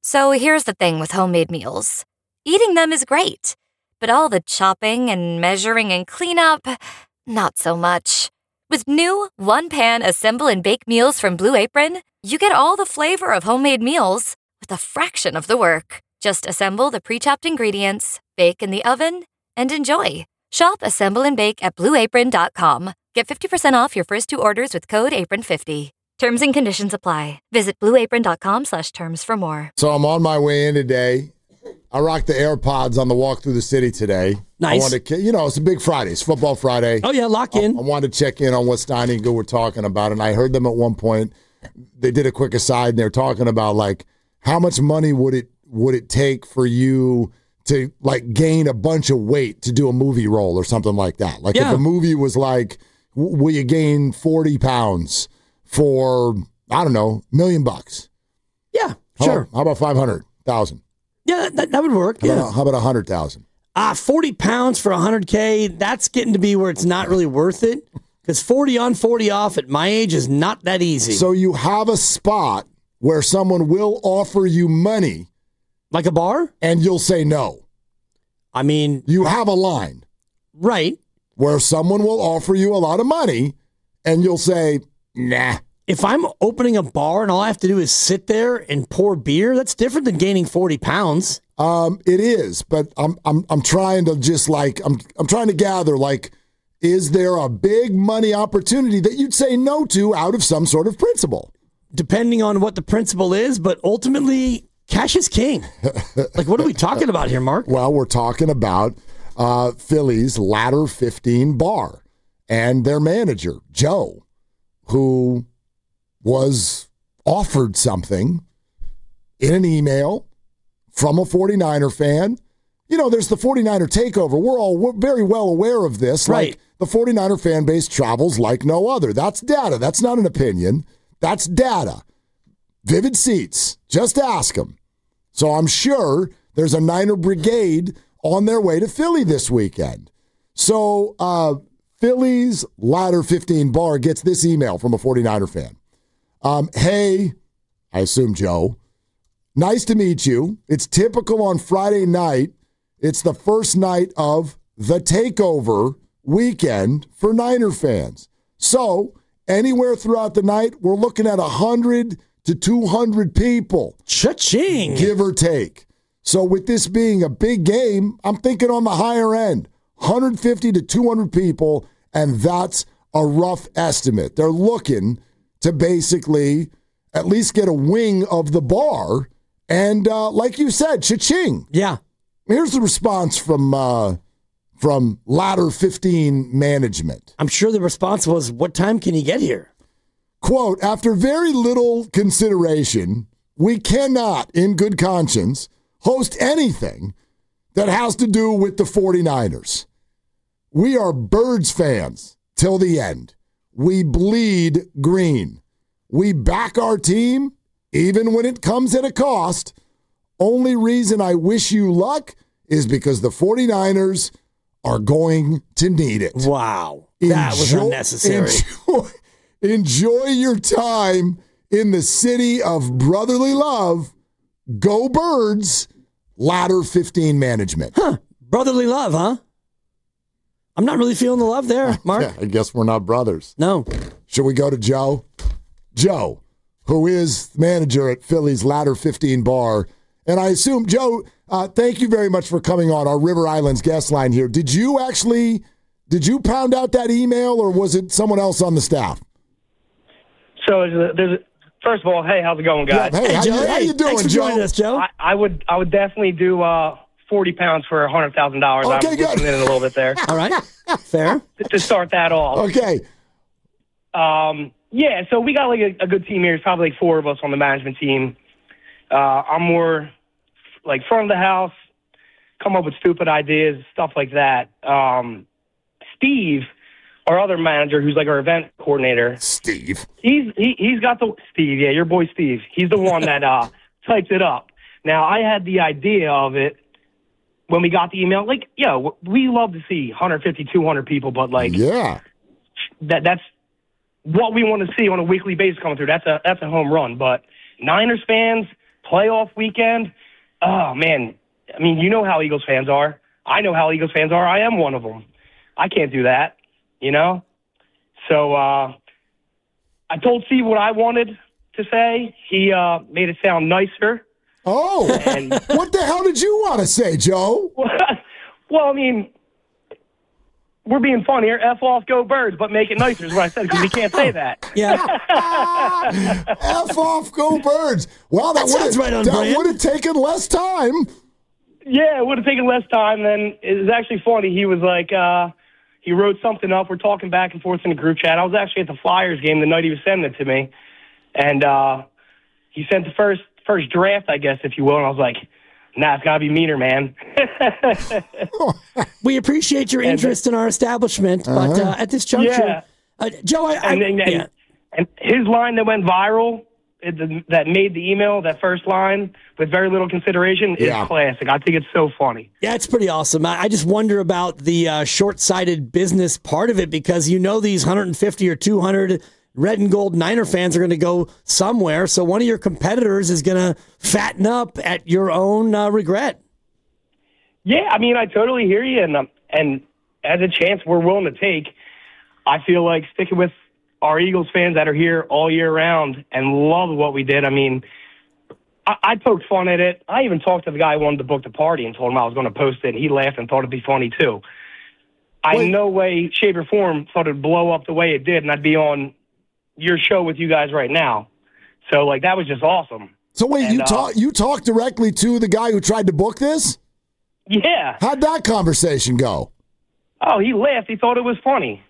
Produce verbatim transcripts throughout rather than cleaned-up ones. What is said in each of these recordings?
So here's the thing with homemade meals. Eating them is great, but all the chopping and measuring and cleanup, not so much. With new one-pan assemble and bake meals from Blue Apron, you get all the flavor of homemade meals with a fraction of the work. Just assemble the pre-chopped ingredients, bake in the oven, and enjoy. Shop, assemble, and bake at blue apron dot com. Get fifty percent off your first two orders with code apron fifty. Terms and conditions apply. Visit blue apron dot com slash terms for more. So I'm on my way in today. I rocked the AirPods on the walk through the city today. Nice. I wanted to, you know, it's a big Friday. It's Football Friday. Oh, yeah, lock in. I, I wanted to check in on what Steiny and Good were talking about, and I heard them at one point. They did a quick aside, and they're talking about, like, how much money would it would it take for you to, like, gain a bunch of weight to do a movie role or something like that? Like, Yeah. if a movie was like, w- will you gain forty pounds for, I don't know, a million bucks? Yeah, How sure. about- How about five hundred thousand? Yeah, that, that would work. How Yeah. about, how about one hundred thousand? Uh, forty pounds for one hundred K, that's getting to be where it's not really worth it. Because forty on, forty off at my age is not that easy. So you have a spot where someone will offer you money. Like a bar? And you'll say no. I mean. You have a line. Right. Where someone will offer you a lot of money and you'll say, nah. If I'm opening a bar and all I have to do is sit there and pour beer, that's different than gaining forty pounds. Um, it is, but I'm I'm I'm trying to just like I'm I'm trying to gather, like, is there a big money opportunity that you'd say no to out of some sort of principle? Depending on what the principle is, but ultimately, cash is king. Like, what are we talking about here, Mark? Well, we're talking about uh, Philly's Ladder fifteen bar and their manager, Joe, who was offered something in an email from a 49er fan. You know, there's the 49er takeover. We're all we're very well aware of this. Right. Like, the 49er fan base travels like no other. That's data. That's not an opinion. That's data. Vivid Seats. Just ask them. So I'm sure there's a Niner brigade on their way to Philly this weekend. So uh, Philly's Ladder fifteen bar gets this email from a 49er fan. Um, hey, I assume Joe, nice to meet you. It's typical on Friday night. It's the first night of the takeover weekend for Niner fans. So anywhere throughout the night, we're looking at one hundred to two hundred people. Cha-ching. Give or take. So with this being a big game, I'm thinking on the higher end, one hundred fifty to two hundred people, and that's a rough estimate. They're looking to basically at least get a wing of the bar. And uh, like you said, cha-ching. Yeah. Here's the response from uh, from Ladder fifteen management. I'm sure the response was, what time can you get here? Quote, after very little consideration, we cannot, in good conscience, host anything that has to do with the 49ers. We are Birds fans till the end. We bleed green. We back our team, even when it comes at a cost. Only reason I wish you luck is because the 49ers are going to need it. Wow. That was Enjoy- unnecessary. Enjoy, enjoy your time in the city of brotherly love. Go Birds, Ladder fifteen management. Huh. Brotherly love, huh? I'm not really feeling the love there, Mark. Yeah, I guess we're not brothers. No. Should we go to Joe? Joe, who is manager at Philly's Ladder fifteen bar. And I assume, Joe, uh, thank you very much for coming on our River Islands guest line here. Did you actually, did you pound out that email, or was it someone else on the staff? So there's a, there's a, first of all, hey, how's it going, guys? Yeah, hey, Hey, how, Joe. you, how Hey, you doing, thanks for Joe? joining us, Joe. I, I would I would definitely do uh, forty pounds for one hundred thousand dollars. Okay, I'm good. listening in a little bit there All right. Fair. to start that off. Okay. Um, yeah, so we got like a, a good team here. There's probably like four of us on the management team. Uh, I'm more like front of the house, come up with stupid ideas, stuff like that. Um, Steve, our other manager, who's like our event coordinator, Steve. he's he, he's got the Steve, yeah, your boy Steve. He's the one that uh, types it up. Now, I had the idea of it when we got the email. Like, yeah, we love to see one hundred fifty, two hundred people, but like, Yeah. that that's what we want to see on a weekly basis coming through. That's a that's a home run. But Niners fans playoff weekend, oh, man. I mean, you know how Eagles fans are. I know how Eagles fans are. I am one of them. I can't do that, you know? So uh, I told Steve what I wanted to say. He uh, made it sound nicer. Oh, And what the hell did you want to say, Joe? well, I mean, we're being funny here. F off, go Birds, but make it nicer is what I said, because we can't say that. Yeah. F off, go Birds. Well, that, That sounds would right on that brand. would have taken less time. Yeah, it would have taken less time. Then it was actually funny. He was like, uh, he wrote something up. We're talking back and forth in the group chat. I was actually at the Flyers game the night he was sending it to me. And uh, he sent the first first draft, I guess, if you will. And I was like, nah, it's got to be meaner, man. We appreciate your interest in our establishment, but uh, at this juncture, Yeah. uh, Joe, I, I And, and, and, yeah. and his line that went viral, it, the, that made the email, that first line, with very little consideration, is Yeah. classic. I think it's so funny. Yeah, it's pretty awesome. I, I just wonder about the uh, short-sighted business part of it, because you know these one hundred fifty or two hundred red and gold Niner fans are going to go somewhere. So one of your competitors is going to fatten up at your own uh, regret. Yeah, I mean, I totally hear you, and um, and as a chance we're willing to take, I feel like sticking with our Eagles fans that are here all year round and love what we did. I mean, I, I poked fun at it. I even talked to the guy who wanted to book the party and told him I was going to post it, and he laughed and thought it'd be funny too. I Wait. in no way, shape, or form thought it'd blow up the way it did, and I'd be on your show with you guys right now. So, like, that was just awesome. So wait, And, you uh, talk you talked directly to the guy who tried to book this? Yeah. How'd that conversation go? Oh, he laughed. He thought it was funny.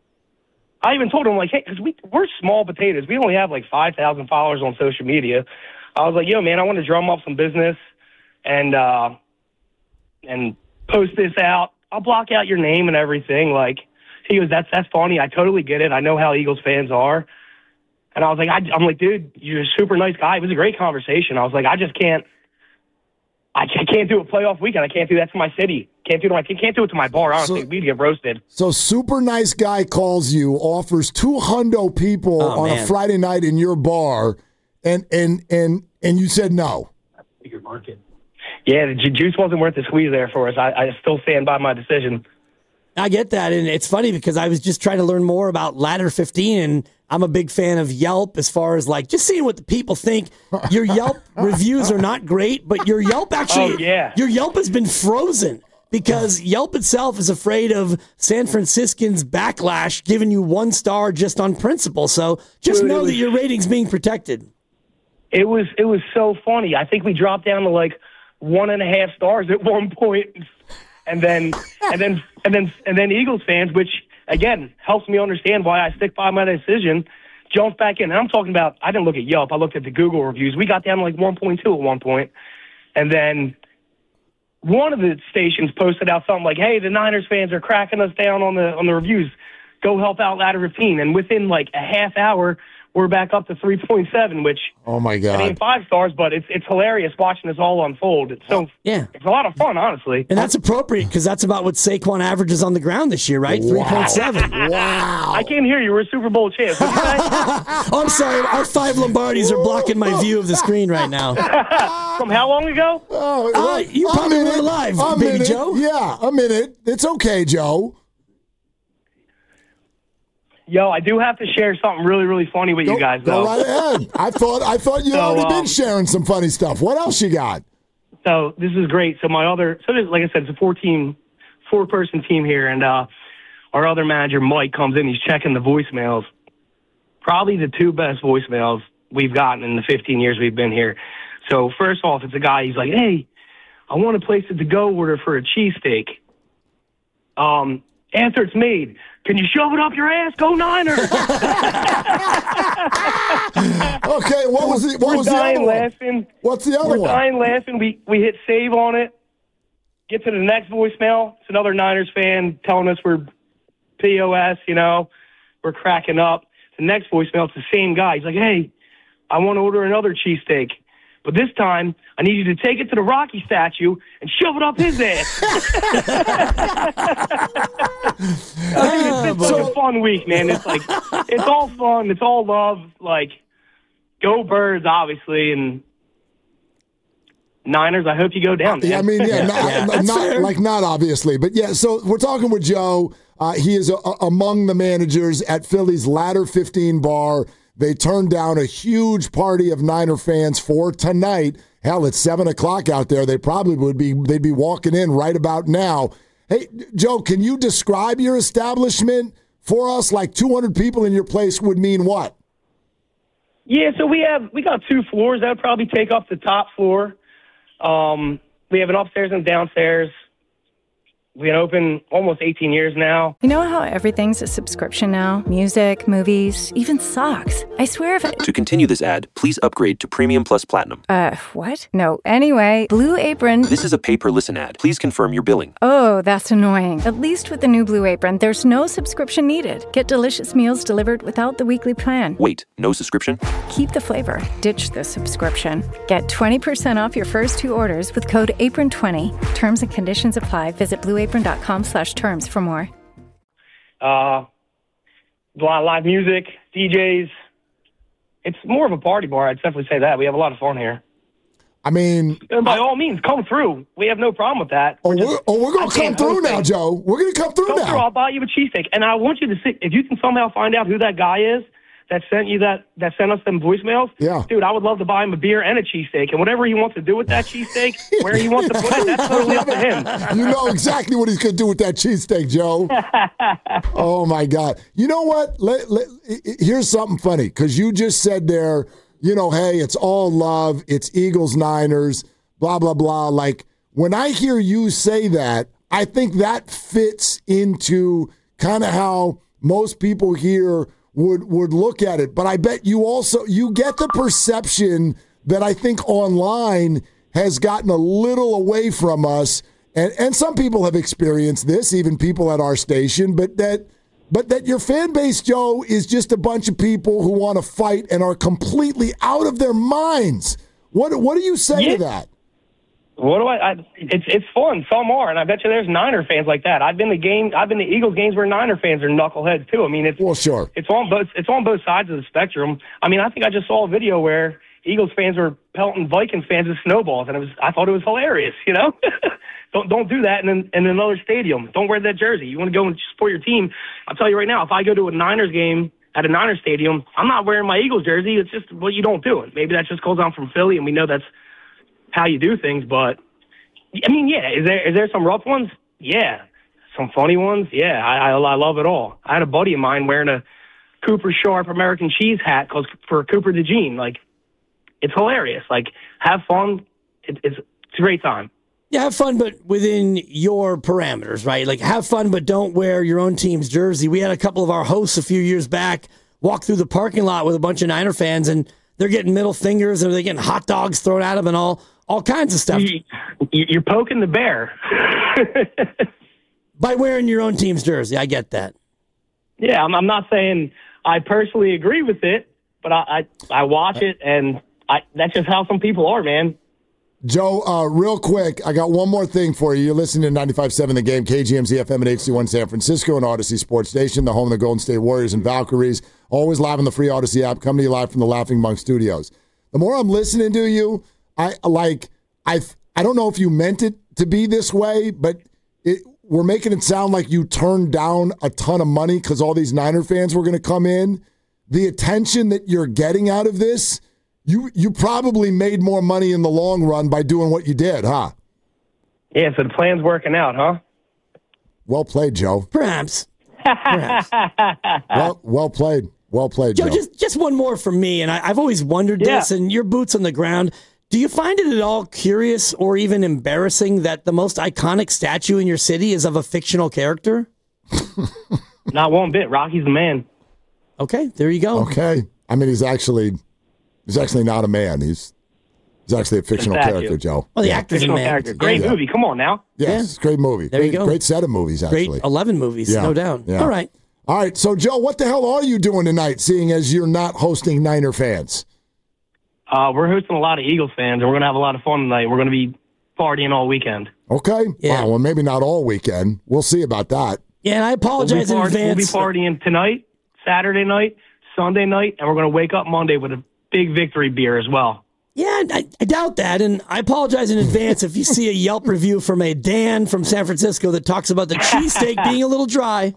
I even told him, like, hey, because we, we're small potatoes. We only have, like, five thousand followers on social media. I was like, yo, man, I want to drum up some business and uh, and post this out. I'll block out your name and everything. Like, he goes, that's that's funny. I totally get it. I know how Eagles fans are. And I was like, I, I'm like, dude, you're a super nice guy. It was a great conversation. I was like, I just can't, I can't, can't do a playoff weekend. I can't do that to my city. Can't do it. To my, can't do it to my bar. Honestly, So- we'd get roasted. So super nice guy calls you, offers two hundo people Oh, on man. a Friday night in your bar, and and and and you said no. Bigger market. Yeah, the ju- juice wasn't worth the squeeze there for us. I, I still stand by my decision. I get that, and it's funny because I was just trying to learn more about Ladder fifteen, and I'm a big fan of Yelp as far as like just seeing what the people think. Your Yelp reviews are not great, but your Yelp actually, Oh, yeah. your Yelp has been frozen because Yelp itself is afraid of San Franciscans' backlash giving you one star just on principle. So just Dude, it know that was- your rating's being protected. It was it was so funny. I think we dropped down to like one and a half stars at one point, and then and then and then and then Eagles fans, which again helps me understand why I stick by my decision, jumped back in. And I'm talking about, I didn't look at Yelp. I looked at the Google reviews. We got down to like one point two at one point, and then one of the stations posted out something like, "Hey, the Niners fans are cracking us down on the on the reviews. Go help out Ladder fifteen." And within like a half hour, we're back up to three point seven, which Oh my it God! ain't five stars, but it's it's hilarious watching this all unfold. It's so Yeah. it's a lot of fun, honestly. And that's appropriate because that's about what Saquon averages on the ground this year, right? three point seven. Wow! I can't hear you. We're Super Bowl champs. What'd you say? Oh, I'm sorry. Our five Lombardis are blocking my view of the screen right now. From how long ago? Oh, Uh, you a probably minute, weren't alive, a baby minute. Joe. Yeah, a minute. It's okay, Joe. Yo, I do have to share something really, really funny with Go, you guys, go though. right ahead. I thought I thought you'd So, already um, been sharing some funny stuff. What else you got? So this is great. So my other, so this, like I said, it's a four team, four person team here, and uh, our other manager Mike comes in. He's checking the voicemails. Probably the two best voicemails we've gotten in the fifteen years we've been here. So first off, it's a guy. He's like, "Hey, I want to place a to-go order for a cheesesteak. Um, after it's made, can you shove it up your ass? Go Niners!" Okay, what was the what We're was the dying other one? laughing. What's the other We're one? dying laughing. We we hit save on it. Get to the next voicemail. It's another Niners fan telling us we're P O S, you know. We're cracking up. The next voicemail, it's the same guy. He's like, "Hey, I want to order another cheesesteak. But this time, I need you to take it to the Rocky statue and shove it up his ass." It's just like a fun week, man. It's like, it's all fun. It's all love. Like, go Birds, obviously. And Niners, I hope you go down, man. Yeah, I mean, yeah, not, Yeah, not like not obviously, but yeah. So we're talking with Joe. Uh, he is a, a, among the managers at Philly's Ladder fifteen bar. They turned down a huge party of Niner fans for tonight. Hell, it's seven o'clock out there. They probably would be. They'd be walking in right about now. Hey, Joe, can you describe your establishment for us? Like two hundred people in your place would mean what? Yeah, so we have we got two floors. That would probably take up the top floor. Um, we have an upstairs and downstairs. We've been open almost eighteen years now. You know how everything's a subscription now? Music, movies, even socks. I swear if I... To continue this ad, please upgrade to Premium Plus Platinum. Uh, what? No, anyway, Blue Apron... This is a pay-per-listen ad. Please confirm your billing. Oh, that's annoying. At least with the new Blue Apron, there's no subscription needed. Get delicious meals delivered without the weekly plan. Wait, no subscription? Keep the flavor. Ditch the subscription. Get twenty percent off your first two orders with code apron twenty. Terms and conditions apply. Visit blueapron.com slash terms for more. Uh, a lot of live music, D Js. It's more of a party bar. I'd definitely say that. We have a lot of fun here. I mean, and by I, all means, come through. We have no problem with that. Oh, we're, we're, oh, we're going to come through now, Joe. We're going to come through come now. Through, I'll buy you a cheesesteak. And I want you to see, if you can somehow find out who that guy is that sent you that, that sent us them voicemails, yeah. dude, I would love to buy him a beer and a cheesesteak. And whatever he wants to do with that cheesesteak, where he wants to put it, that's totally up to him. You know exactly what he's going to do with that cheesesteak, Joe. Oh, my God. You know what? Let, let, here's something funny, because you just said there, you know, hey, it's all love. It's Eagles, Niners, blah, blah, blah. Like, when I hear you say that, I think that fits into kind of how most people here would would look at it. But I bet you also, you get the perception that I think online has gotten a little away from us. And, and some people have experienced this, even people at our station, but that but that your fan base, Joe, is just a bunch of people who want to fight and are completely out of their minds. What what do you say yeah. to that? What do I, I? It's it's fun. Some are, and I bet you there's Niner fans like that. I've been to game. I've been to Eagles games where Niner fans are knuckleheads too. I mean, it's well, sure. It's on both. It's on both sides of the spectrum. I mean, I think I just saw a video where Eagles fans were pelting Vikings fans with snowballs, and it was. I thought it was hilarious. You know, don't don't do that in in another stadium. Don't wear that jersey. You want to go and support your team. I'll tell you right now. If I go to a Niners game at a Niners stadium, I'm not wearing my Eagles jersey. It's just well, you don't do it. Maybe that's just because I'm from Philly, and we know that's how you do things, but. I mean, yeah. Is there is there some rough ones? Yeah. Some funny ones? Yeah. I, I I love it all. I had a buddy of mine wearing a Cooper Sharp American cheese hat cause for Cooper DeJean. Like, it's hilarious. Like, have fun. It, it's it's a great time. Yeah, have fun, but within your parameters, right? Like, have fun, but don't wear your own team's jersey. We had a couple of our hosts a few years back walk through the parking lot with a bunch of Niner fans, and they're getting middle fingers, and they're getting hot dogs thrown at them and all. All kinds of stuff. You're poking the bear. By wearing your own team's jersey. I get that. Yeah, I'm, I'm not saying I personally agree with it, but I I, I watch it, and I, that's just how some people are, man. Joe, uh, real quick, I got one more thing for you. You're listening to ninety-five point seven The Game, K G M Z F M and H C one San Francisco and Odyssey Sports Station, the home of the Golden State Warriors and Valkyries. Always live on the free Odyssey app, coming to you live from the Laughing Monk Studios. The more I'm listening to you, I like. I I don't know if you meant it to be this way, but it, we're making it sound like you turned down a ton of money because all these Niner fans were going to come in. The attention that you're getting out of this, you you probably made more money in the long run by doing what you did, huh? Yeah, so the plan's working out, huh? Well played, Joe. Perhaps. Perhaps. well, well played. Well played, Joe. Joe, just, just one more from me, and I, I've always wondered yeah. this, and your boots on the ground. Do you find it at all curious or even embarrassing that the most iconic statue in your city is of a fictional character? Not one bit. Rocky's the man. Okay, there you go. Okay. I mean, he's actually he's actually not a man. He's he's actually a fictional character, Joe. Well, the yeah. actor's fictional a man. character. Great yeah. movie. Come on now. Yes, yeah. it's a great movie. There great, you go. Great set of movies, actually. Great eleven movies, yeah. no doubt. Yeah. All right. All right. So, Joe, what the hell are you doing tonight, seeing as you're not hosting Niner fans? Uh, we're hosting a lot of Eagles fans, and we're going to have a lot of fun tonight. We're going to be partying all weekend. Okay. Yeah. Wow, well, maybe not all weekend. We'll see about that. Yeah, and I apologize we'll in party, advance. We'll be partying tonight, Saturday night, Sunday night, and we're going to wake up Monday with a big victory beer as well. Yeah, I, I doubt that, and I apologize in advance if you see a Yelp review from a Dan from San Francisco that talks about the cheesesteak being a little dry.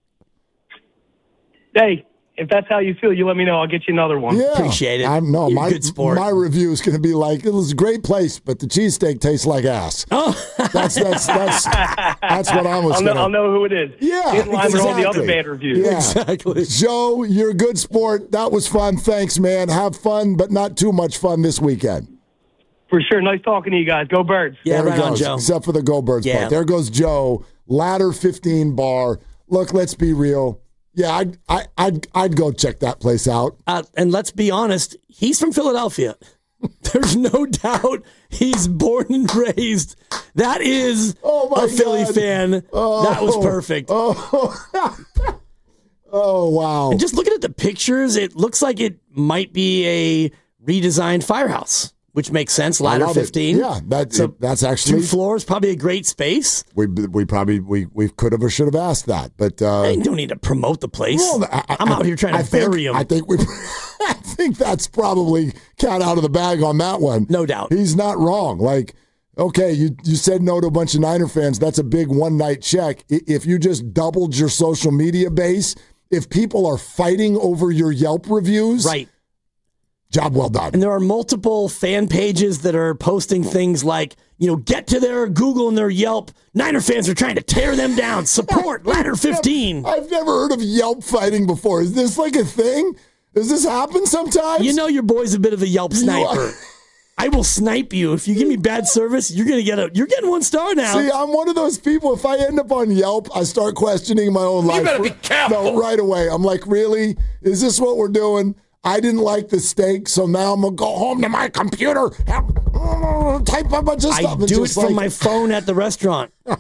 Hey, if that's how you feel, you let me know. I'll get you another one. Yeah, Appreciate it. I'm, no, You're my a good sport. my review is going to be like, it was a great place, but the cheesesteak tastes like ass. Oh, That's that's that's that's what I was. I'll know, gonna, I'll know who it is. Yeah, In line with all the other exactly. bad reviews. Yeah. exactly. Joe, you're a good sport. That was fun. Thanks, man. Have fun, but not too much fun this weekend. For sure. Nice talking to you guys. Go Birds. Yeah, There right he on, goes, Joe. except for the Go Birds Yeah. part. There goes Joe, Ladder fifteen bar. Look, let's be real. Yeah, I'd, I, I'd, I'd go check that place out. Uh, and let's be honest, he's from Philadelphia. There's no doubt he's born and raised. That is Oh, my a Philly God. fan. Oh. That was perfect. Oh, oh wow. And just looking at the pictures, it looks like it might be a redesigned firehouse, which makes sense. I Ladder love it. fifteen. Yeah, that, So that's Two actually, floors, probably a great space. we, we probably, we, we could have or should have asked that. But, uh, I don't need to promote the place. well, I, I, I'm out here trying to I think, bury him. I think we, I think that's probably cat out of the bag on that one. No doubt. He's not wrong. Like, okay, you, you said no to a bunch of Niner fans. That's a big one night check. I- If you just doubled your social media base, if people are fighting over your Yelp reviews, Right. job well done. And there are multiple fan pages that are posting things like, you know, get to their Google and their Yelp. Niner fans are trying to tear them down. Support Ladder fifteen. I've never heard of Yelp fighting before. Is this like a thing? Does this happen sometimes? You know your boy's a bit of a Yelp You sniper. are- I will snipe you. If you give me bad service, you're gonna get a you're getting one star now. See, I'm one of those people. If I end up on Yelp, I start questioning my own life. You better be careful. No, right away. I'm like, really? Is this what we're doing? I didn't like the steak, so now I'm gonna go home to my computer, have, uh, type a bunch of I stuff. It's do it just from like- my phone at the restaurant.